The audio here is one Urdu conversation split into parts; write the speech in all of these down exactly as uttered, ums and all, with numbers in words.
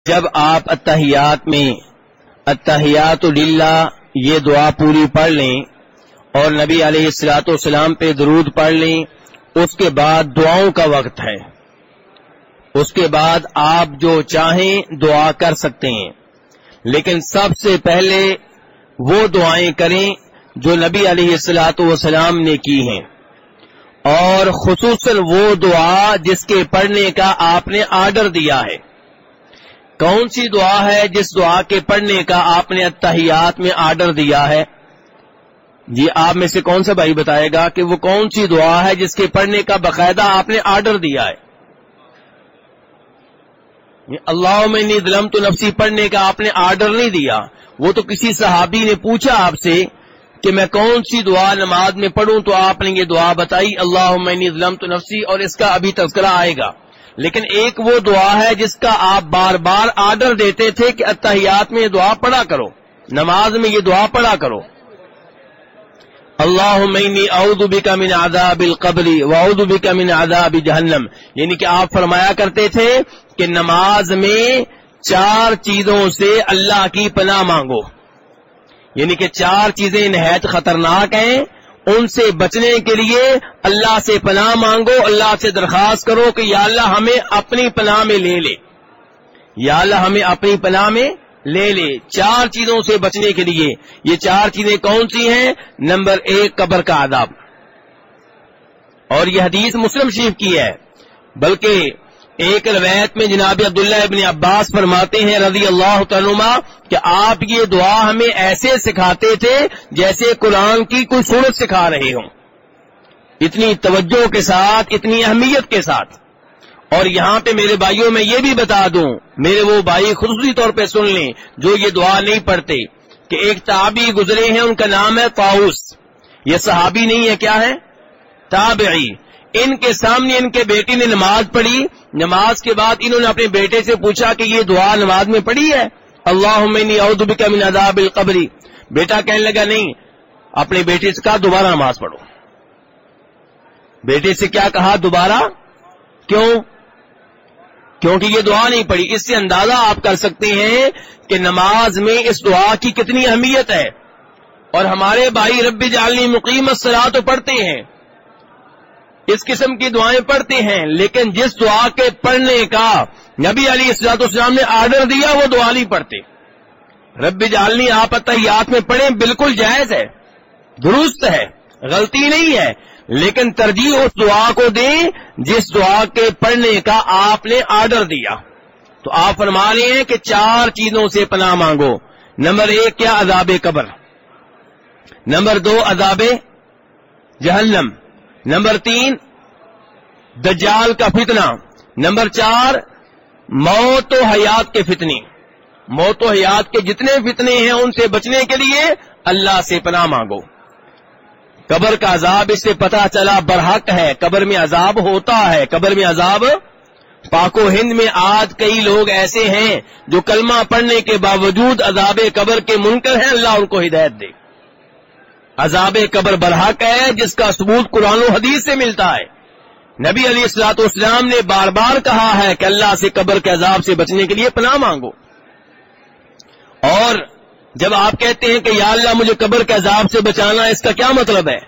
جب آپ التحیات میں التحیات للہ یہ دعا پوری پڑھ لیں اور نبی علیہ الصلوۃ والسلام پہ درود پڑھ لیں، اس کے بعد دعاؤں کا وقت ہے. اس کے بعد آپ جو چاہیں دعا کر سکتے ہیں، لیکن سب سے پہلے وہ دعائیں کریں جو نبی علیہ الصلوۃ والسلام نے کی ہیں، اور خصوصاً وہ دعا جس کے پڑھنے کا آپ نے آرڈر دیا ہے. کون سی دعا ہے جس دعا کے پڑھنے کا آپ نے التحیات میں آرڈر دیا ہے؟ جی آپ میں سے کون سا بھائی بتائے گا کہ وہ کون سی دعا ہے جس کے پڑھنے کا باقاعدہ آپ نے آرڈر دیا ہے؟ اللہم انی ظلمت نفسی پڑھنے کا آپ نے آرڈر نہیں دیا. وہ تو کسی صحابی نے پوچھا آپ سے کہ میں کون سی دعا نماز میں پڑھوں تو آپ نے یہ دعا بتائی اللہم انی ظلمت نفسی، اور اس کا ابھی تذکرہ آئے گا. لیکن ایک وہ دعا ہے جس کا آپ بار بار آرڈر دیتے تھے کہ التحیات میں یہ دعا پڑھا کرو، نماز میں یہ دعا پڑھا کرو. اللہم انی اعوذ بک من عذاب القبر واعوذ بک من عذاب جہنم، یعنی کہ آپ فرمایا کرتے تھے کہ نماز میں چار چیزوں سے اللہ کی پناہ مانگو، یعنی کہ چار چیزیں نہایت خطرناک ہیں، ان سے بچنے کے لیے اللہ سے پناہ مانگو، اللہ سے درخواست کرو کہ یا اللہ ہمیں اپنی پناہ میں لے لے، یا اللہ ہمیں اپنی پناہ میں لے لے. چار چیزوں سے بچنے کے لیے. یہ چار چیزیں کون سی ہیں؟ نمبر ایک، قبر کا عذاب، اور یہ حدیث مسلم شریف کی ہے. بلکہ ایک روایت میں جناب عبداللہ ابن عباس فرماتے ہیں رضی اللہ تعالی عنہما کہ آپ یہ دعا ہمیں ایسے سکھاتے تھے جیسے قرآن کی کوئی سورت سکھا رہے ہوں، اتنی توجہ کے ساتھ، اتنی اہمیت کے ساتھ. اور یہاں پہ میرے بھائیوں میں یہ بھی بتا دوں، میرے وہ بھائی خصوصی طور پہ سن لیں جو یہ دعا نہیں پڑھتے، کہ ایک تابعی گزرے ہیں، ان کا نام ہے طاؤس. یہ صحابی نہیں ہے، کیا ہے؟ تابعی. ان کے سامنے ان کے بیٹی نے نماز پڑھی، نماز کے بعد انہوں نے اپنے بیٹے سے پوچھا کہ یہ دعا نماز میں پڑھی ہے اللہم انی اعوذ بک من عذاب القبر. بیٹا کہنے لگا نہیں. اپنے بیٹے سے کہا دوبارہ نماز پڑھو. بیٹے سے کیا کہا؟ دوبارہ. کیوں؟ کیونکہ یہ دعا نہیں پڑھی. اس سے اندازہ آپ کر سکتے ہیں کہ نماز میں اس دعا کی کتنی اہمیت ہے. اور ہمارے بھائی رب اجعلنی مقیم الصلاۃ تو پڑھتے ہیں، اس قسم کی دعائیں پڑھتے ہیں، لیکن جس دعا کے پڑھنے کا نبی علیہ الصلوۃ والسلام نے آرڈر دیا وہ دعا نہیں پڑھتے. رب اجعلنی آپ التحیات میں پڑھیں، بالکل جائز ہے، درست ہے، غلطی نہیں ہے، لیکن ترجیح اس دعا کو دیں جس دعا کے پڑھنے کا آپ نے آرڈر دیا. تو آپ فرما رہے ہیں کہ چار چیزوں سے پناہ مانگو. نمبر ایک کیا؟ عذاب قبر. نمبر دو عذاب جہنم. نمبر تین دجال کا فتنہ. نمبر چار موت و حیات کے فتنے. موت و حیات کے جتنے فتنے ہیں ان سے بچنے کے لیے اللہ سے پناہ مانگو. قبر کا عذاب، اس سے پتہ چلا برحق ہے، قبر میں عذاب ہوتا ہے. قبر میں عذاب. پاک و ہند میں آج کئی لوگ ایسے ہیں جو کلمہ پڑھنے کے باوجود عذاب قبر کے منکر ہیں، اللہ ان کو ہدایت دے. عذاب قبر برحق ہے، جس کا ثبوت قرآن و حدیث سے ملتا ہے. نبی علیہ الصلوۃ والسلام نے بار بار کہا ہے کہ اللہ سے قبر کے عذاب سے بچنے کے لیے پناہ مانگو. اور جب آپ کہتے ہیں کہ یا اللہ مجھے قبر کے عذاب سے بچانا، اس کا کیا مطلب ہے؟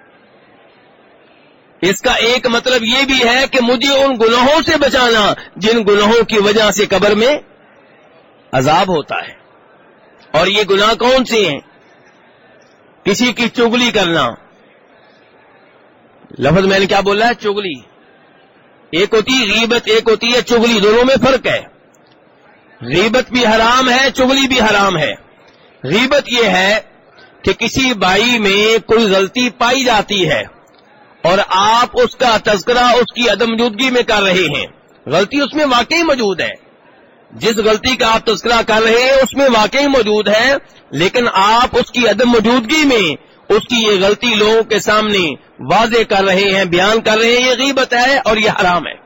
اس کا ایک مطلب یہ بھی ہے کہ مجھے ان گناہوں سے بچانا جن گناہوں کی وجہ سے قبر میں عذاب ہوتا ہے. اور یہ گناہ کون سے ہیں؟ کسی کی چغلی کرنا. لفظ میں نے کیا بولا ہے؟ چغلی. ایک ہوتی ہے غیبت، ایک ہوتی ہے چغلی، دونوں میں فرق ہے. غیبت بھی حرام ہے، چغلی بھی حرام ہے. غیبت یہ ہے کہ کسی بھائی میں کوئی غلطی پائی جاتی ہے اور آپ اس کا تذکرہ اس کی عدم موجودگی میں کر رہے ہیں. غلطی اس میں واقعی موجود ہے، جس غلطی کا آپ تذکرہ کر رہے ہیں اس میں واقعی موجود ہے، لیکن آپ اس کی عدم موجودگی میں اس کی یہ غلطی لوگوں کے سامنے واضح کر رہے ہیں، بیان کر رہے ہیں. یہ غیبت ہے اور یہ حرام ہے.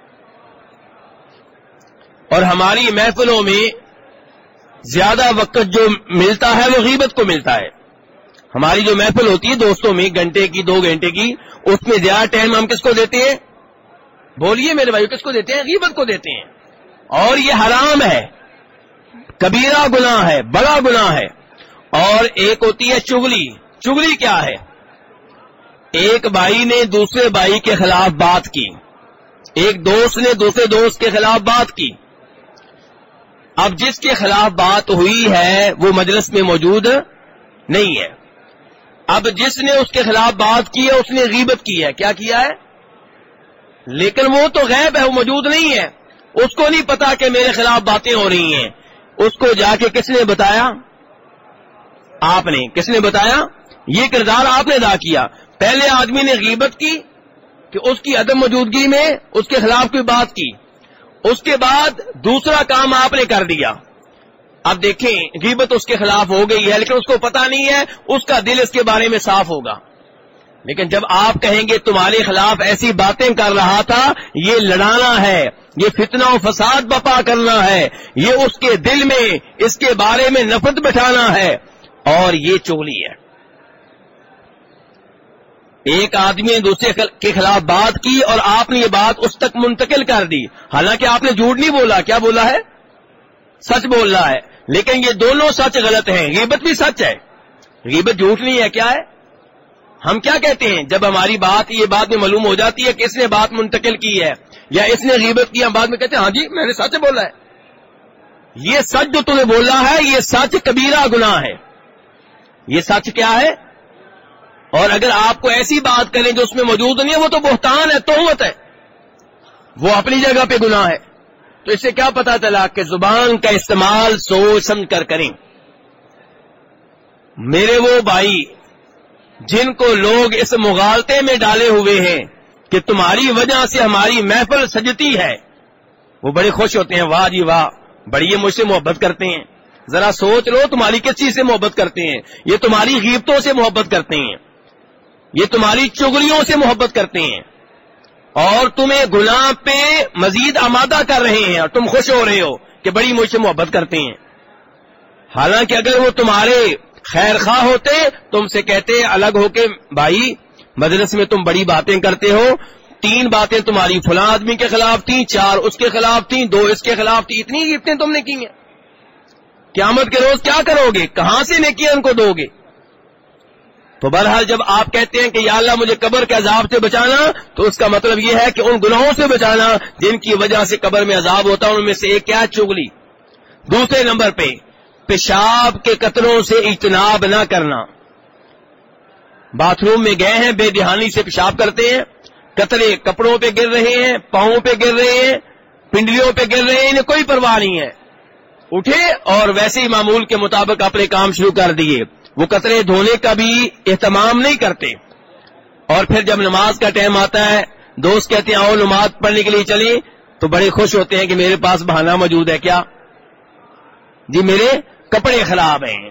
اور ہماری محفلوں میں زیادہ وقت جو ملتا ہے وہ غیبت کو ملتا ہے. ہماری جو محفل ہوتی ہے دوستوں میں گھنٹے کی، دو گھنٹے کی، اس میں زیادہ ٹائم ہم کس کو دیتے ہیں؟ بولیے میرے بھائی، کس کو دیتے ہیں؟ غیبت کو دیتے ہیں. اور یہ حرام ہے، کبیرہ گناہ ہے، بڑا گناہ ہے. اور ایک ہوتی ہے چغلی. چغلی کیا ہے؟ ایک بھائی نے دوسرے بھائی کے خلاف بات کی، ایک دوست نے دوسرے دوست کے خلاف بات کی. اب جس کے خلاف بات ہوئی ہے وہ مجلس میں موجود نہیں ہے. اب جس نے اس کے خلاف بات کی ہے اس نے غیبت کی ہے. کیا کیا ہے؟ لیکن وہ تو غیب ہے، وہ موجود نہیں ہے، اس کو نہیں پتا کہ میرے خلاف باتیں ہو رہی ہیں. اس کو جا کے کس نے بتایا؟ آپ نے. کس نے بتایا؟ یہ کردار آپ نے ادا کیا. پہلے آدمی نے غیبت کی کہ اس کی عدم موجودگی میں اس کے خلاف کوئی بات کی، اس کے بعد دوسرا کام آپ نے کر دیا. اب دیکھیں غیبت اس کے خلاف ہو گئی ہے لیکن اس کو پتا نہیں ہے، اس کا دل اس کے بارے میں صاف ہوگا. لیکن جب آپ کہیں گے تمہارے خلاف ایسی باتیں کر رہا تھا، یہ لڑانا ہے، یہ فتنہ و فساد بپا کرنا ہے، یہ اس کے دل میں اس کے بارے میں نفرت بٹھانا ہے، اور یہ چغلی ہے. ایک آدمی نے دوسرے کے خلاف بات کی اور آپ نے یہ بات اس تک منتقل کر دی، حالانکہ آپ نے جھوٹ نہیں بولا. کیا بولا ہے؟ سچ بول رہا ہے. لیکن یہ دونوں سچ غلط ہیں. غیبت بھی سچ ہے، غیبت جھوٹ نہیں ہے. کیا ہے؟ ہم کیا کہتے ہیں جب ہماری بات یہ بات میں معلوم ہو جاتی ہے کہ اس نے بات منتقل کی ہے یا اس نے غیبت کی، ہم بعد میں کہتے ہیں ہاں جی میں نے سچ بولا ہے. یہ سچ جو تمہیں بولا ہے یہ سچ کبیرہ گناہ ہے. یہ سچ کیا ہے؟ اور اگر آپ کو ایسی بات کریں جو اس میں موجود نہیں ہے وہ تو بہتان ہے، تہمت ہے، وہ اپنی جگہ پہ گناہ ہے. تو اس سے کیا پتا چلا کہ زبان کا استعمال سوچ سمجھ کر کریں. میرے وہ بھائی جن کو لوگ اس مغالطے میں ڈالے ہوئے ہیں کہ تمہاری وجہ سے ہماری محفل سجتی ہے، وہ بڑے خوش ہوتے ہیں، واہ جی واہ بڑی یہ مجھ سے محبت کرتے ہیں. ذرا سوچ لو تمہاری کس چیز سے محبت کرتے ہیں؟ یہ تمہاری غیبتوں سے محبت کرتے ہیں، یہ تمہاری چغلیوں سے محبت کرتے ہیں، اور تمہیں گناہ پہ مزید آمادہ کر رہے ہیں، اور تم خوش ہو رہے ہو کہ بڑی مجھ سے محبت کرتے ہیں. حالانکہ اگر وہ تمہارے خیر خواہ ہوتے تم سے کہتے الگ ہو کے بھائی مجلس میں تم بڑی باتیں کرتے ہو، تین باتیں تمہاری فلاں آدمی کے خلاف تھیں، چار اس کے خلاف تھیں، دو اس کے خلاف تھی، اتنی غیبتیں تم نے کی ہیں. قیامت کے روز کیا کرو گے؟ کہاں سے نیکیاں ان کو دو گے؟ تو بہرحال جب آپ کہتے ہیں کہ یا اللہ مجھے قبر کے عذاب سے بچانا، تو اس کا مطلب یہ ہے کہ ان گناہوں سے بچانا جن کی وجہ سے قبر میں عذاب ہوتا ہے. ان میں سے ایک کیا؟ چغلی. دوسرے نمبر پہ پیشاب کے قطروں سے اجتناب نہ کرنا. باتھ روم میں گئے ہیں، بے دہانی سے پیشاب کرتے ہیں، قطرے کپڑوں پہ گر رہے ہیں، پاؤں پہ گر رہے ہیں، پنڈلیوں پہ گر رہے ہیں، انہیں کوئی پرواہ نہیں ہے. اٹھے اور ویسے ہی معمول کے مطابق اپنے کام شروع کر دیے. وہ قطرے دھونے کا بھی اہتمام نہیں کرتے. اور پھر جب نماز کا ٹائم آتا ہے، دوست کہتے ہیں آؤ نماز پڑھنے کے لیے چلیں، تو بڑے خوش ہوتے ہیں کہ میرے پاس بہانہ موجود ہے. کیا جی؟ میرے کپڑے خراب ہیں.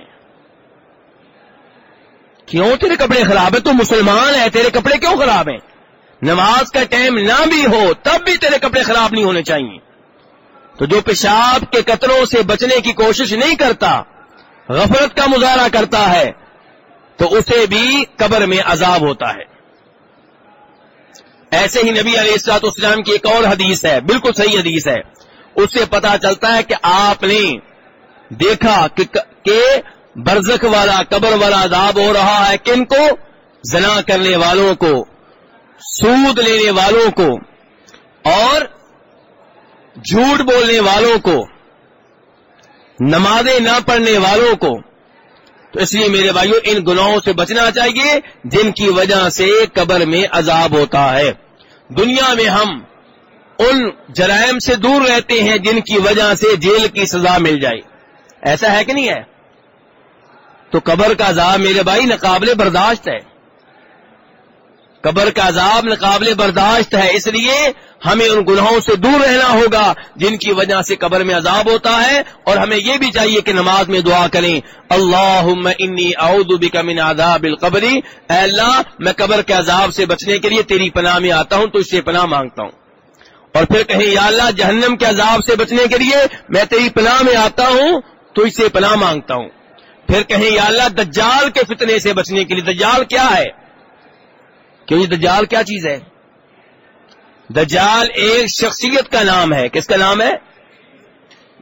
کیوں تیرے کپڑے خراب ہیں؟ تو مسلمان ہے، تیرے کپڑے کیوں خراب ہیں؟ نماز کا ٹائم نہ بھی ہو تب بھی تیرے کپڑے خراب نہیں ہونے چاہیے. تو جو پیشاب کے قطروں سے بچنے کی کوشش نہیں کرتا، غفلت کا مظاہرہ کرتا ہے، تو اسے بھی قبر میں عذاب ہوتا ہے. ایسے ہی نبی علیہ الصلوۃ والسلام کی ایک اور حدیث ہے، بالکل صحیح حدیث ہے، اس سے پتا چلتا ہے کہ آپ نے دیکھا کہ, کہ برزخ والا قبر والا عذاب ہو رہا ہے کن کو؟ زنا کرنے والوں کو، سود لینے والوں کو، اور جھوٹ بولنے والوں کو، نمازیں نہ پڑھنے والوں کو. تو اس لیے میرے بھائیوں ان گناہوں سے بچنا چاہیے جن کی وجہ سے قبر میں عذاب ہوتا ہے. دنیا میں ہم ان جرائم سے دور رہتے ہیں جن کی وجہ سے جیل کی سزا مل جائے. ایسا ہے کہ نہیں ہے؟ تو قبر کا عذاب میرے بھائی ناقابل برداشت ہے. قبر کا عذاب ناقابل برداشت ہے. اس لیے ہمیں ان گناہوں سے دور رہنا ہوگا جن کی وجہ سے قبر میں عذاب ہوتا ہے. اور ہمیں یہ بھی چاہیے کہ نماز میں دعا کریں، اللہم انی اعوذ بک من عذاب القبر، اے اللہ میں قبر کے عذاب سے بچنے کے لیے تیری پناہ میں آتا ہوں، تو اس سے پناہ مانگتا ہوں. اور پھر کہیں یا اللہ جہنم کے عذاب سے بچنے کے لیے میں تیری پناہ میں آتا ہوں، تو اس سے پناہ مانگتا ہوں. پھر کہیں یا اللہ دجال کے فتنے سے بچنے کے لیے. دجال کیا ہے؟ کیوں یہ دجال کیا چیز ہے؟ دجال ایک شخصیت کا نام ہے. کس کا نام ہے؟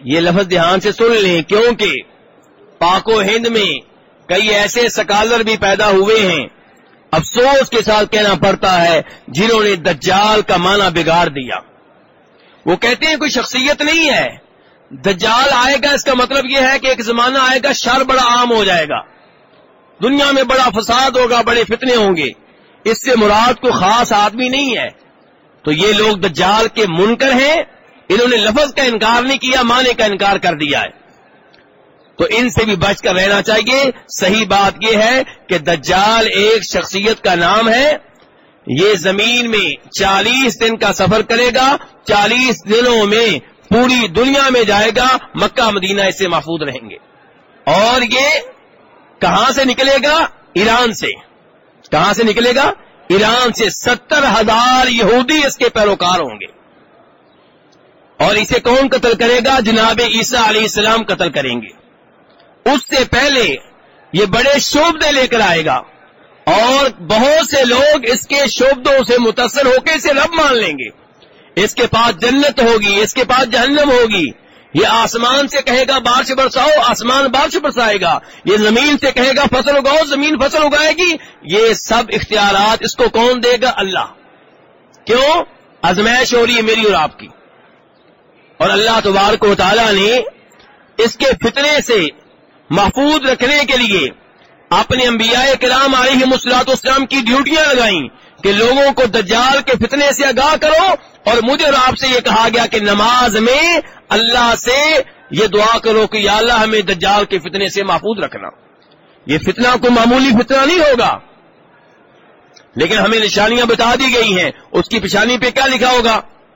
یہ لفظ دھیان سے سن لیں، کیونکہ پاک و ہند میں کئی ایسے سکالر بھی پیدا ہوئے ہیں، افسوس کے ساتھ کہنا پڑتا ہے، جنہوں نے دجال کا معنی بگاڑ دیا۔ وہ کہتے ہیں کوئی شخصیت نہیں ہے، دجال آئے گا اس کا مطلب یہ ہے کہ ایک زمانہ آئے گا شر بڑا عام ہو جائے گا، دنیا میں بڑا فساد ہوگا، بڑے فتنے ہوں گے، اس سے مراد کو خاص آدمی نہیں ہے۔ تو یہ لوگ دجال کے منکر ہیں، انہوں نے لفظ کا انکار نہیں کیا، معنی کا انکار کر دیا ہے، تو ان سے بھی بچ کر رہنا چاہیے۔ صحیح بات یہ ہے کہ دجال ایک شخصیت کا نام ہے، یہ زمین میں چالیس دن کا سفر کرے گا، چالیس دنوں میں پوری دنیا میں جائے گا، مکہ مدینہ اس سے محفوظ رہیں گے۔ اور یہ کہاں سے نکلے گا؟ ایران سے۔ کہاں سے نکلے گا؟ ایران سے۔ ستر ہزار یہودی اس کے پیروکار ہوں گے، اور اسے کون قتل کرے گا؟ جناب عیسیٰ علیہ السلام قتل کریں گے۔ اس سے پہلے یہ بڑے شعبدے لے کر آئے گا، اور بہت سے لوگ اس کے شعبدوں سے متاثر ہو کے اسے رب مان لیں گے۔ اس کے پاس جنت ہوگی، اس کے پاس جہنم ہوگی۔ یہ آسمان سے کہے گا بارش برساؤ، آسمان بارش برسائے گا۔ یہ زمین سے کہے گا فصل اگاؤ، زمین فصل اگائے گی۔ یہ سب اختیارات اس کو کون دے گا؟ اللہ۔ کیوں؟ آزمائش ہو رہی ہے میری اور آپ کی، اور اللہ تبارک و تعالی نے اس کے فتنے سے محفوظ رکھنے کے لیے اپنے انبیاء کرام علیہم الصلوۃ والسلام کی ڈیوٹیاں لگائیں کہ لوگوں کو دجال کے فتنے سے آگاہ کرو، اور مجھے اور آپ سے یہ کہا گیا کہ نماز میں اللہ سے یہ دعا کرو کہ یا اللہ ہمیں دجال کے فتنے سے محفوظ رکھنا۔ یہ فتنہ کوئی معمولی فتنہ نہیں ہوگا، لیکن ہمیں نشانیاں بتا دی گئی ہیں۔ اس کی پیشانی پہ کیا لکھا ہوگا؟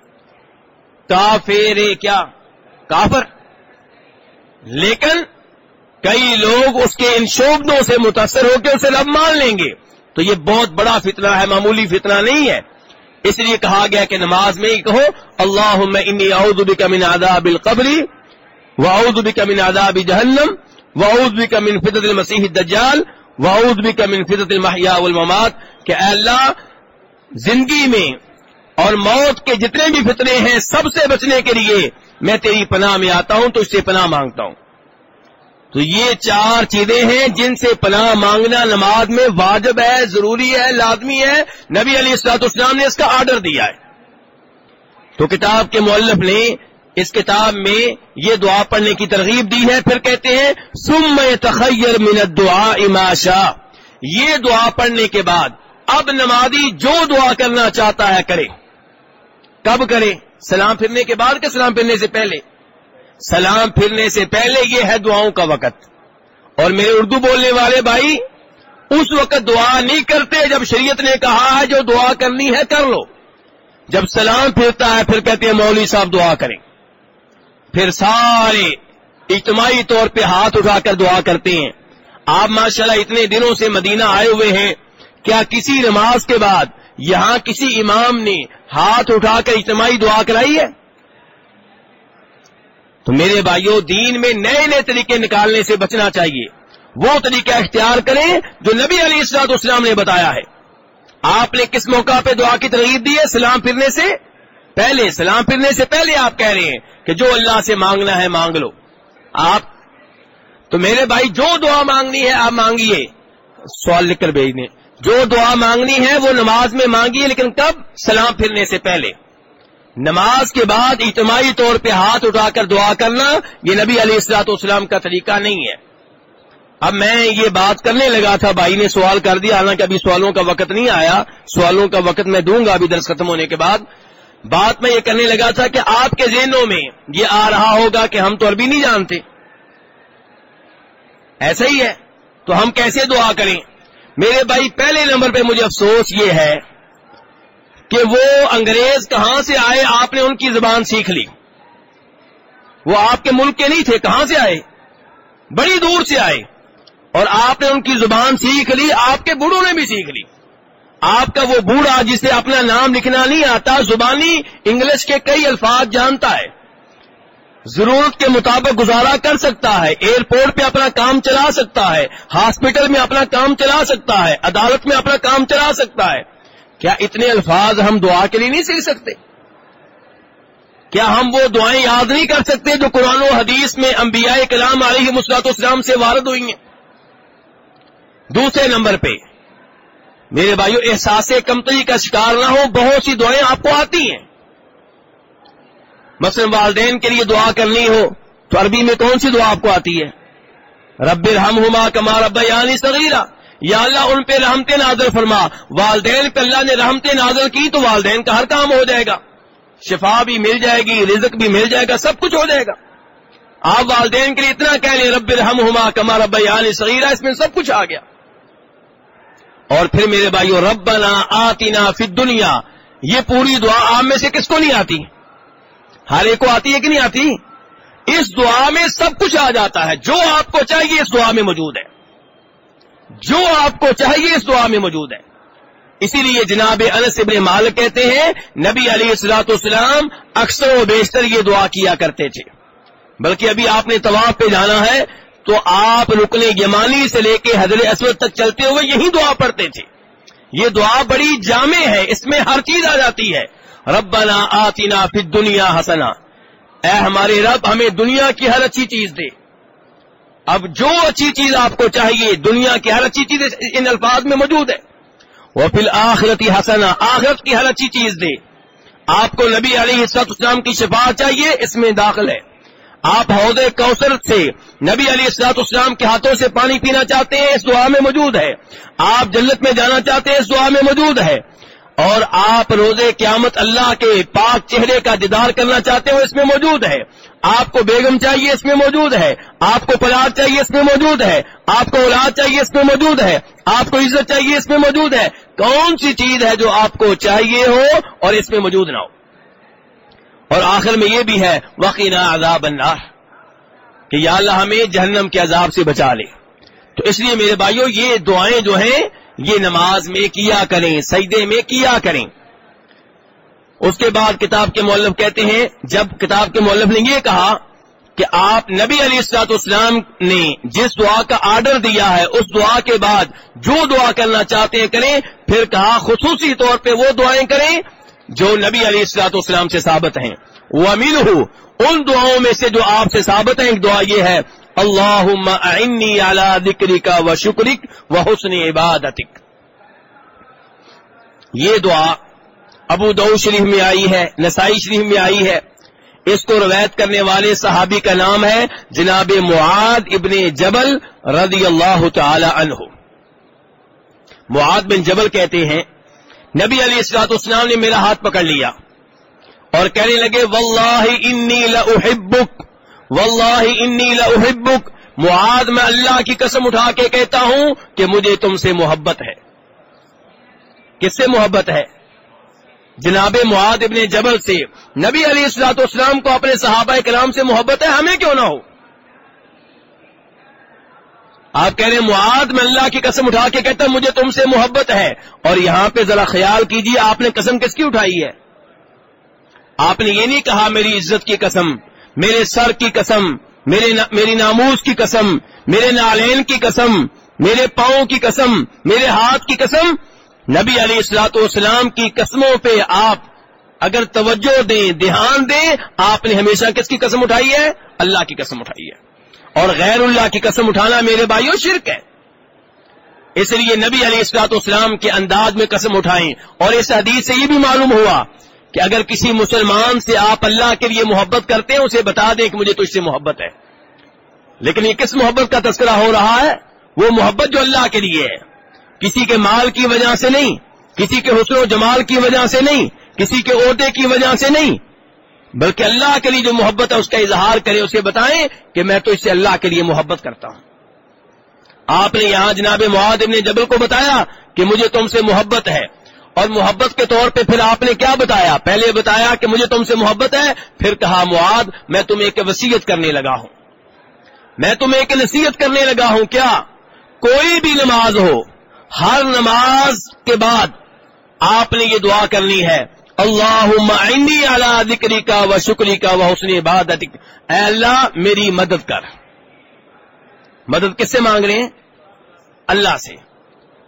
کافر، کیا؟ کافر۔ لیکن کئی لوگ اس کے ان شعبدوں سے متاثر ہو کے اسے رب مان لیں گے، تو یہ بہت بڑا فتنہ ہے، معمولی فتنہ نہیں ہے۔ اس لیے کہا گیا کہ نماز میں کہو اللہم انی اعوذ بک من عذاب القبر واعوذ بک من عذاب جہنم واعوذ بک من فتنۃ المسیح الدجال واعوذ بک من فتنۃ المحیا والممات، کہ اے اللہ زندگی میں اور موت کے جتنے بھی فتنے ہیں سب سے بچنے کے لیے میں تیری پناہ میں آتا ہوں، تو اس سے پناہ مانگتا ہوں۔ تو یہ چار چیزیں ہیں جن سے پناہ مانگنا نماز میں واجب ہے، ضروری ہے، لازمی ہے۔ نبی علیہ الصلوۃ والسلام نے اس کا آرڈر دیا ہے۔ تو کتاب کے مؤلف نے اس کتاب میں یہ دعا پڑھنے کی ترغیب دی ہے۔ پھر کہتے ہیں ثم يتخیر من الدعاء ما شاء، یہ دعا پڑھنے کے بعد اب نمازی جو دعا کرنا چاہتا ہے کرے۔ کب کرے؟ سلام پھرنے کے بعد کہ سلام پھرنے سے پہلے؟ سلام پھرنے سے پہلے یہ ہے دعاؤں کا وقت۔ اور میرے اردو بولنے والے بھائی اس وقت دعا نہیں کرتے جب شریعت نے کہا ہے جو دعا کرنی ہے کر لو۔ جب سلام پھرتا ہے پھر کہتے ہیں مولوی صاحب دعا کریں، پھر سارے اجتماعی طور پہ ہاتھ اٹھا کر دعا کرتے ہیں۔ آپ ماشاءاللہ اتنے دنوں سے مدینہ آئے ہوئے ہیں، کیا کسی نماز کے بعد یہاں کسی امام نے ہاتھ اٹھا کر اجتماعی دعا کرائی ہے؟ تو میرے بھائیوں دین میں نئے نئے طریقے نکالنے سے بچنا چاہیے، وہ طریقہ اختیار کریں جو نبی علیہ الصلوۃ والسلام نے بتایا ہے۔ آپ نے کس موقع پہ دعا کی ترغیب دی ہے؟ سلام پھرنے سے پہلے۔ سلام پھرنے سے پہلے آپ کہہ رہے ہیں کہ جو اللہ سے مانگنا ہے مانگ لو۔ آپ تو میرے بھائی جو دعا مانگنی ہے آپ مانگیے، سوال لکھ کر بھیج دیں۔ جو دعا مانگنی ہے وہ نماز میں مانگیے، لیکن کب؟ سلام پھرنے سے پہلے۔ نماز کے بعد اجتماعی طور پہ ہاتھ اٹھا کر دعا کرنا یہ نبی علیہ الصلوۃ والسلام کا طریقہ نہیں ہے۔ اب میں یہ بات کرنے لگا تھا، بھائی نے سوال کر دیا، حالانکہ ابھی سوالوں کا وقت نہیں آیا، سوالوں کا وقت میں دوں گا ابھی درس ختم ہونے کے بعد۔ بات میں یہ کرنے لگا تھا کہ آپ کے ذہنوں میں یہ آ رہا ہوگا کہ ہم تو عربی نہیں جانتے، ایسا ہی ہے تو ہم کیسے دعا کریں؟ میرے بھائی پہلے نمبر پہ مجھے افسوس یہ ہے کہ وہ انگریز کہاں سے آئے، آپ نے ان کی زبان سیکھ لی۔ وہ آپ کے ملک کے نہیں تھے، کہاں سے آئے؟ بڑی دور سے آئے، اور آپ نے ان کی زبان سیکھ لی، آپ کے بوڑھوں نے بھی سیکھ لی۔ آپ کا وہ بوڑھا جسے اپنا نام لکھنا نہیں آتا، زبانی انگلش کے کئی الفاظ جانتا ہے، ضرورت کے مطابق گزارا کر سکتا ہے، ایئرپورٹ پہ اپنا کام چلا سکتا ہے، ہاسپٹل میں اپنا کام چلا سکتا ہے، عدالت میں اپنا کام چلا سکتا ہے۔ کیا اتنے الفاظ ہم دعا کے لیے نہیں سیکھ سکتے؟ کیا ہم وہ دعائیں یاد نہیں کر سکتے جو قرآن و حدیث میں انبیاء کلام علیہ الصلوۃ والسلام سے وارد ہوئی ہیں؟ دوسرے نمبر پہ میرے بھائیو، احساس کمتری کا شکار نہ ہو. بہت سی دعائیں آپ کو آتی ہیں. مثلا والدین کے لیے دعا کرنی ہو تو عربی میں کون سی دعا آپ کو آتی ہے؟ رب ارحمہما کما ربیانی صغیرا، یا اللہ ان پہ رحمتیں نازل فرما. والدین پہ اللہ نے رحمتیں نازل کی تو والدین کا ہر کام ہو جائے گا، شفا بھی مل جائے گی، رزق بھی مل جائے گا، سب کچھ ہو جائے گا. آپ والدین کے لیے اتنا کہہ لیں رب ارحمہما کما ربیانی صغیرا، اس میں سب کچھ آ گیا. اور پھر میرے بھائیو، ربنا آتنا فی الدنیا، یہ پوری دعا آپ میں سے کس کو نہیں آتی؟ ہر ایک کو آتی ہے کہ نہیں آتی؟ اس دعا میں سب کچھ آ جاتا ہے. جو آپ کو چاہیے اس دعا میں موجود ہے، جو آپ کو چاہیے اس دعا میں موجود ہے. اسی لیے جناب انس ابن مالک کہتے ہیں نبی علیہ الصلوۃ والسلام اکثر و بیشتر یہ دعا کیا کرتے تھے. بلکہ ابھی آپ نے طواف پہ جانا ہے تو آپ رکن یمانی سے لے کے حجر اسود تک چلتے ہوئے یہی دعا پڑھتے تھے. یہ دعا بڑی جامع ہے، اس میں ہر چیز آ جاتی ہے. ربنا آتنا فی الدنیا حسنہ، اے ہمارے رب ہمیں دنیا کی ہر اچھی چیز دے. اب جو اچھی چیز آپ کو چاہیے دنیا کی ہر اچھی چیز ان الفاظ میں موجود ہے. وفی الآخرۃ حسنہ، آخرت کی ہر اچھی چیز دے. آپ کو نبی علیہ الصلوۃ والسلام کی شفاعت چاہیے، اس میں داخل ہے. آپ حوض کوثر سے نبی علیہ الصلوۃ والسلام کے ہاتھوں سے پانی پینا چاہتے ہیں، اس دعا میں موجود ہے. آپ جنت میں جانا چاہتے ہیں، اس دعا میں موجود ہے. اور آپ روز قیامت اللہ کے پاک چہرے کا دیدار کرنا چاہتے ہو، اس میں موجود ہے. آپ کو بیگم چاہیے، اس میں موجود ہے. آپ کو پلاد چاہیے، اس میں موجود ہے. آپ کو اولاد چاہیے، اس میں موجود ہے. آپ کو عزت چاہیے، اس میں موجود ہے. کون سی چیز ہے جو آپ کو چاہیے ہو اور اس میں موجود نہ ہو؟ اور آخر میں یہ بھی ہے وقنا عذاب النار، کہ یا اللہ ہمیں جہنم کے عذاب سے بچا لے. تو اس لیے میرے بھائیو، یہ دعائیں جو ہیں یہ نماز میں کیا کریں، سجدے میں کیا کریں. اس کے بعد کتاب کے مؤلف کہتے ہیں، جب کتاب کے مؤلف نے یہ کہا کہ آپ نبی علیہ الصلوۃ والسلام نے جس دعا کا آرڈر دیا ہے اس دعا کے بعد جو دعا کرنا چاہتے ہیں کریں، پھر کہا خصوصی طور پہ وہ دعائیں کریں جو نبی علیہ الصلوۃ والسلام سے ثابت ہیں. وَمِنْهُ، ان دعاؤں میں سے جو آپ سے ثابت ہیں، ایک دعا یہ ہے اللہم اعنی علی ذکرک و شکرک و حسن عبادتک. یہ دعا ابو داؤد شریف میں آئی ہے، نسائی شریف میں آئی ہے. اس کو روایت کرنے والے صحابی کا نام ہے جناب معاذ ابن جبل رضی اللہ تعالی عنہ. معاذ بن جبل کہتے ہیں نبی علیہ الصلوۃ والسلام نے میرا ہاتھ پکڑ لیا اور کہنے لگے واللہ انی لأحبک، واللہ انی لأحبک. معاذ میں اللہ کی قسم اٹھا کے کہتا ہوں کہ مجھے تم سے محبت ہے. کس سے محبت ہے؟ جناب معاذ ابن جبل سے. نبی علیہ الصلوۃ والسلام کو اپنے صحابہ کرام سے محبت ہے، ہمیں کیوں نہ ہو؟ آپ کہہ رہے ہیں معاذ میں اللہ کی قسم اٹھا کے کہتا ہوں مجھے تم سے محبت ہے. اور یہاں پہ ذرا خیال کیجئے، آپ نے قسم کس کی اٹھائی ہے؟ آپ نے یہ نہیں کہا میری عزت کی قسم، میرے سر کی قسم، میرے نا میری ناموس کی قسم، میرے نالین کی قسم، میرے پاؤں کی قسم، میرے ہاتھ کی قسم. نبی علیہ الصلوۃ والسلام کی قسموں پہ آپ اگر توجہ دیں، دھیان دیں، آپ نے ہمیشہ کس کی قسم اٹھائی ہے؟ اللہ کی قسم اٹھائی ہے. اور غیر اللہ کی قسم اٹھانا میرے بھائیوں شرک ہے. اس لیے نبی علیہ الصلوۃ والسلام کے انداز میں قسم اٹھائیں. اور اس حدیث سے یہ بھی معلوم ہوا کہ اگر کسی مسلمان سے آپ اللہ کے لیے محبت کرتے ہیں اسے بتا دیں کہ مجھے تجھ سے محبت ہے. لیکن یہ کس محبت کا تذکرہ ہو رہا ہے؟ وہ محبت جو اللہ کے لیے ہے، کسی کے مال کی وجہ سے نہیں، کسی کے حسن و جمال کی وجہ سے نہیں، کسی کے عہدے کی وجہ سے نہیں، بلکہ اللہ کے لیے جو محبت ہے اس کا اظہار کریں، اسے بتائیں کہ میں تو اس سے اللہ کے لیے محبت کرتا ہوں. آپ نے یہاں جناب معاذ ابن جبل کو بتایا کہ مجھے تم سے محبت ہے. اور محبت کے طور پہ پھر آپ نے کیا بتایا؟ پہلے بتایا کہ مجھے تم سے محبت ہے، پھر کہا معاذ میں تمہیں ایک وصیت کرنے لگا ہوں، میں تمہیں ایک نصیحت کرنے لگا ہوں. کیا؟ کوئی بھی نماز ہو، ہر نماز کے بعد آپ نے یہ دعا کرنی ہے اللہم اعنی علی ذکرک و شکرک و حسن عبادتک. اے اللہ میری مدد کر. مدد کس سے مانگ رہے ہیں؟ اللہ سے.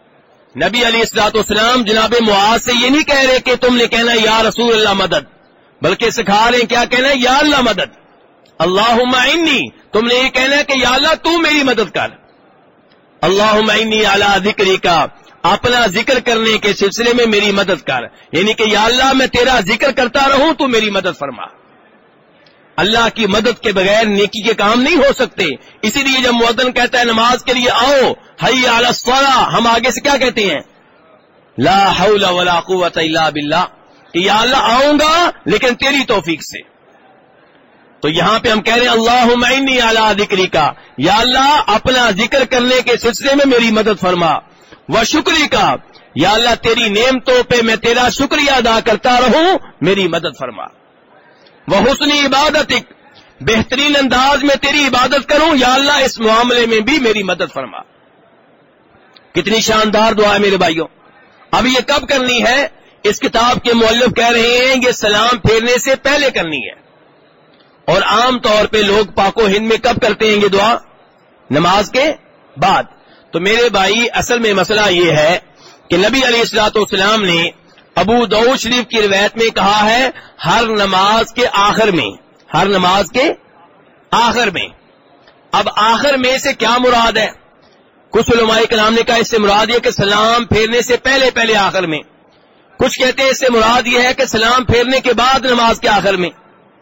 نبی علیہ الصلوۃ والسلام جناب معاذ سے یہ نہیں کہہ رہے کہ تم نے کہنا یا رسول اللہ مدد، بلکہ سکھا رہے ہیں کیا کہنا ہے؟ یا اللہ مدد، اللہم انی، تم نے یہ کہنا ہے کہ یا اللہ تو میری مدد کر، اللہم انی علی ذکرک، اپنا ذکر کرنے کے سلسلے میں میری مدد کر، یعنی کہ یا اللہ میں تیرا ذکر کرتا رہوں تو میری مدد فرما۔ اللہ کی مدد کے بغیر نیکی کے کام نہیں ہو سکتے، اسی لیے جب مؤذن کہتا ہے نماز کے لیے آؤ حی علی الصلاۃ، ہم آگے سے کیا کہتے ہیں؟ لا حول ولا قوت الا باللہ، کہ یا اللہ آؤں گا لیکن تیری توفیق سے۔ تو یہاں پہ ہم کہہ رہے ہیں اللہم انی علی ذکرک، یا اللہ اپنا ذکر کرنے کے سلسلے میں میری مدد فرما، وشکرک، یا اللہ تیری نعمتوں پہ میں تیرا شکریہ ادا کرتا رہوں میری مدد فرما، وحسن عبادتک، بہترین انداز میں تیری عبادت کروں یا اللہ اس معاملے میں بھی میری مدد فرما۔ کتنی شاندار دعا ہے میرے بھائیوں۔ اب یہ کب کرنی ہے؟ اس کتاب کے مؤلف کہہ رہے ہیں یہ سلام پھیرنے سے پہلے کرنی ہے، اور عام طور پہ لوگ پاک و ہند میں کب کرتے ہیں یہ دعا؟ نماز کے بعد۔ تو میرے بھائی اصل میں مسئلہ یہ ہے کہ نبی علیہ الصلوۃ والسلام نے ابو داؤد شریف کی روایت میں کہا ہے ہر نماز کے آخر میں، ہر نماز کے آخر میں۔ اب آخر میں سے کیا مراد ہے؟ کچھ علماء کرام نے کہا اس سے مراد یہ کہ سلام پھیرنے سے پہلے پہلے آخر میں، کچھ کہتے ہیں اس سے مراد یہ ہے کہ سلام پھیرنے کے بعد نماز کے آخر میں۔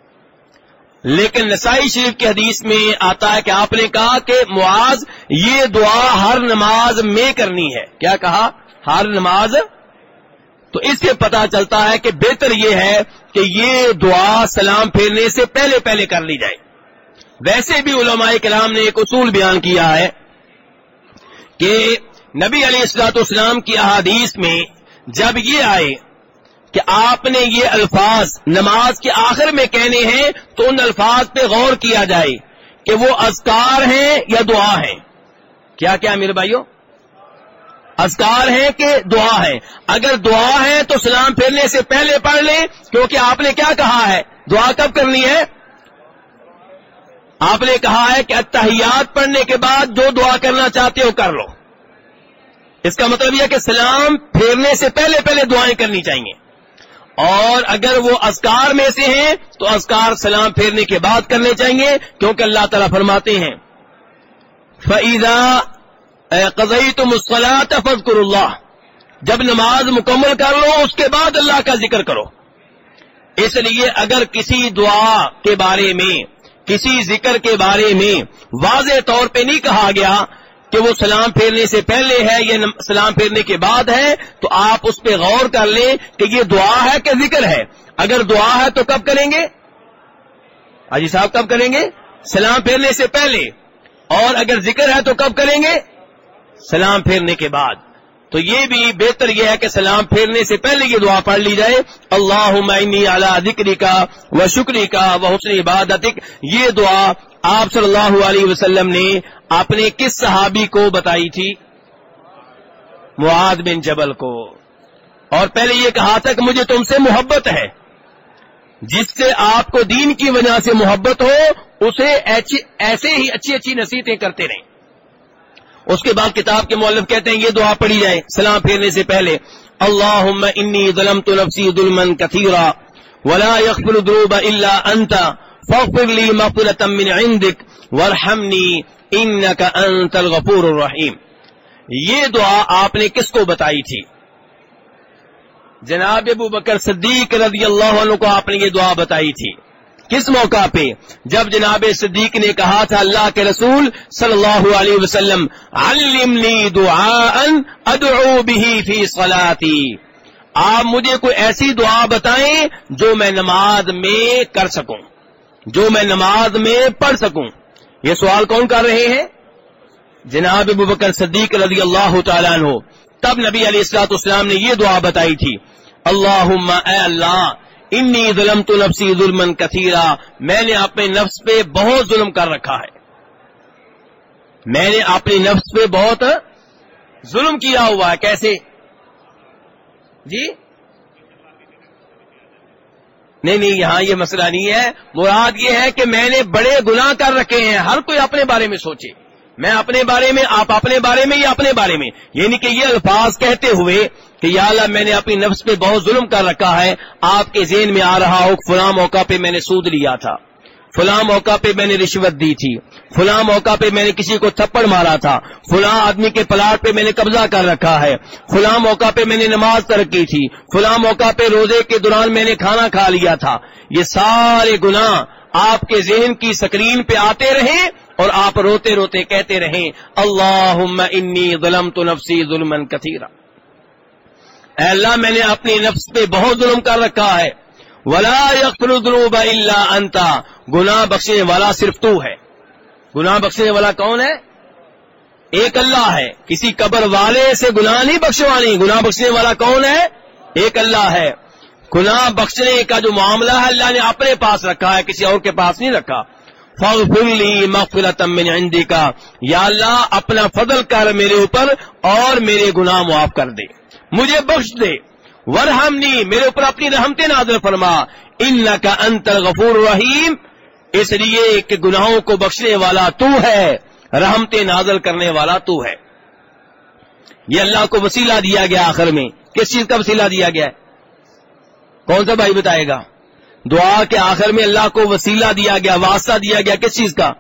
لیکن نسائی شریف کی حدیث میں آتا ہے کہ آپ نے کہا کہ معاذ یہ دعا ہر نماز میں کرنی ہے۔ کیا کہا؟ ہر نماز۔ تو اس سے پتا چلتا ہے کہ بہتر یہ ہے کہ یہ دعا سلام پھیرنے سے پہلے پہلے کر لی جائے۔ ویسے بھی علماء کرام نے ایک اصول بیان کیا ہے کہ نبی علیہ الصلوۃ والسلام کی احادیث میں جب یہ آئے کہ آپ نے یہ الفاظ نماز کے آخر میں کہنے ہیں تو ان الفاظ پہ غور کیا جائے کہ وہ اذکار ہیں یا دعا ہیں۔ کیا کیا میرے بھائیوں؟ اذکار ہیں کہ دعا ہے؟ اگر دعا ہے تو سلام پھیرنے سے پہلے پڑھ لیں، کیونکہ آپ نے کیا کہا ہے؟ دعا کب کرنی ہے؟ آپ نے کہا ہے کہ اتحیات پڑھنے کے بعد جو دعا کرنا چاہتے ہو کر لو۔ اس کا مطلب یہ کہ سلام پھیرنے سے پہلے پہلے دعائیں کرنی چاہیے، اور اگر وہ اذکار میں سے ہیں تو اذکار سلام پھیرنے کے بعد کرنے چاہیے، کیونکہ اللہ تعالیٰ فرماتے ہیں فَإِذَا قَضَيْتُمُ الصَّلَاةَ فَاذْكُرُوا اللَّهَ، جب نماز مکمل کر لو اس کے بعد اللہ کا ذکر کرو۔ اس لیے اگر کسی دعا کے بارے میں، کسی ذکر کے بارے میں واضح طور پہ نہیں کہا گیا کہ وہ سلام پھیرنے سے پہلے ہے یا سلام پھیرنے کے بعد ہے، تو آپ اس پہ غور کر لیں کہ یہ دعا ہے کہ ذکر ہے۔ اگر دعا ہے تو کب کریں گے؟ حاجی صاحب کب کریں گے؟ سلام پھیرنے سے پہلے۔ اور اگر ذکر ہے تو کب کریں گے؟ سلام پھیرنے کے بعد۔ تو یہ بھی بہتر یہ ہے کہ سلام پھیرنے سے پہلے یہ دعا پڑھ لی جائے، اللہم انی علی ذکرک و شکرک و حسن عبادتک۔ یہ دعا آپ صلی اللہ علیہ وسلم نے اپنے کس صحابی کو بتائی تھی؟ معاذ بن جبل کو۔ اور پہلے یہ کہا تھا کہ مجھے تم سے محبت ہے، جس سے آپ کو دین کی وجہ سے محبت ہو اسے ایسے ہی اچھی اچھی نصیحتیں کرتے رہیں۔ اس کے بعد کتاب کے مؤلف کہتے ہیں یہ دعا پڑھی جائے سلام پھیرنے سے پہلے، اللہم انی ظلمت نفسی ظلما کثیرا ولا یغفر الذنوب الا انت فاغفر لی مغفرۃ من عندک وارحمنی انک انت الغفور الرحیم۔ یہ دعا آپ نے کس کو بتائی تھی؟ جناب ابو بکر صدیق رضی اللہ عنہ کو آپ نے یہ دعا بتائی تھی۔ کس موقع پہ؟ جب جناب صدیق نے کہا تھا اللہ کے رسول صلی اللہ علیہ وسلم علمنی دعاء ادعو به فی صلاتی، آپ مجھے کوئی ایسی دعا بتائیں جو میں نماز میں کر سکوں، جو میں نماز میں پڑھ سکوں۔ یہ سوال کون کر رہے ہیں؟ جناب ابو بکر صدیق رضی اللہ تعالیٰ عنہ۔ تب نبی علیہ الصلوۃ والسلام نے یہ دعا بتائی تھی، اللہم اے اللہ انی ظلمت نفسی ظلما کثیرا، میں نے اپنے نفس پہ بہت ظلم کر رکھا ہے، میں نے اپنے نفس پہ بہت ظلم کیا ہوا ہے۔ کیسے جی؟ نہیں نہیں یہاں یہ مسئلہ نہیں ہے، مراد یہ ہے کہ میں نے بڑے گناہ کر رکھے ہیں۔ ہر کوئی اپنے بارے میں سوچے، میں اپنے بارے میں، آپ اپنے بارے میں یا اپنے بارے میں، یعنی کہ یہ الفاظ کہتے ہوئے کہ یا اللہ میں نے اپنی نفس پہ بہت ظلم کر رکھا ہے. آپ کے ذہن میں آ رہا ہو فلاں موقع پہ میں نے سود لیا تھا, فلاں موقع پہ میں نے رشوت دی تھی, فلاں موقع پہ میں نے کسی کو تھپڑ مارا تھا, فلاں آدمی کے پلاٹ پہ میں نے قبضہ کر رکھا ہے, فلاں موقع پہ میں نے نماز ترک کی تھی, فلاں موقع پہ روزے کے دوران میں نے کھانا کھا لیا تھا. یہ سارے گناہ آپ کے ذہن کی سکرین پہ آتے رہیں اور آپ روتے روتے کہتے رہیں اللہم انی ظلمت نفسی ظلما کثیرا. اے اللہ میں نے اپنی نفس پہ بہت ظلم کر رکھا ہے. ولا یغفر الذنوب الا انت, گناہ بخشنے والا صرف تو ہے. گناہ بخشنے والا کون ہے؟ ایک اللہ ہے. کسی قبر والے سے گناہ نہیں بخشوانی, گناہ بخشنے والا کون ہے؟ ایک اللہ ہے. گناہ بخشنے کا جو معاملہ ہے اللہ نے اپنے پاس رکھا ہے, کسی اور کے پاس نہیں رکھا. فاغفر لی مغفرۃ من عندک, یا اللہ اپنا فضل کر میرے اوپر اور میرے گناہ معاف کر دے, مجھے بخش دے. ورحمنی, میرے اوپر اپنی رحمتیں نازل فرما. انک انت الغفور الرحیم, اس لیے کہ گناہوں کو بخشنے والا تو ہے, رحمتیں نازل کرنے والا تو ہے. یہ اللہ کو وسیلہ دیا گیا آخر میں. کس چیز کا وسیلہ دیا گیا ہے؟ کون سا بھائی بتائے گا؟ دعا کے آخر میں اللہ کو وسیلہ دیا گیا, واسطہ دیا گیا. کس چیز کا؟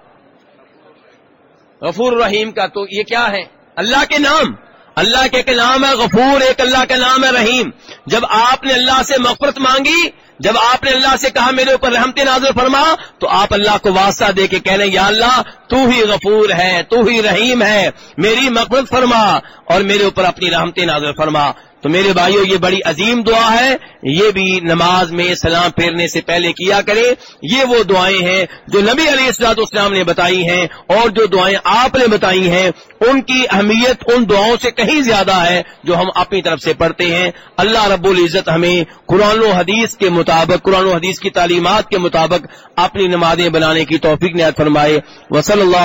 غفور الرحیم کا. تو یہ کیا ہے؟ اللہ کے نام. اللہ کے ایک نام ہے غفور, ایک اللہ کا نام ہے رحیم. جب آپ نے اللہ سے مغفرت مانگی, جب آپ نے اللہ سے کہا میرے اوپر رحمت نازل فرما, تو آپ اللہ کو واسطہ دے کے کہہ رہے ہیں یا اللہ تو ہی غفور ہے, تو ہی رحیم ہے, میری مغفرت فرما اور میرے اوپر اپنی رحمت نازل فرما. تو میرے بھائیو یہ بڑی عظیم دعا ہے, یہ بھی نماز میں سلام پھیرنے سے پہلے کیا کریں. یہ وہ دعائیں ہیں جو نبی علیہ الصلوۃ والسلام نے بتائی ہیں, اور جو دعائیں آپ نے بتائی ہیں ان کی اہمیت ان دعاؤں سے کہیں زیادہ ہے جو ہم اپنی طرف سے پڑھتے ہیں. اللہ رب العزت ہمیں قرآن و حدیث کے مطابق, قرآن و حدیث کی تعلیمات کے مطابق اپنی نمازیں بنانے کی توفیق عنایت فرمائے. وصلی اللہ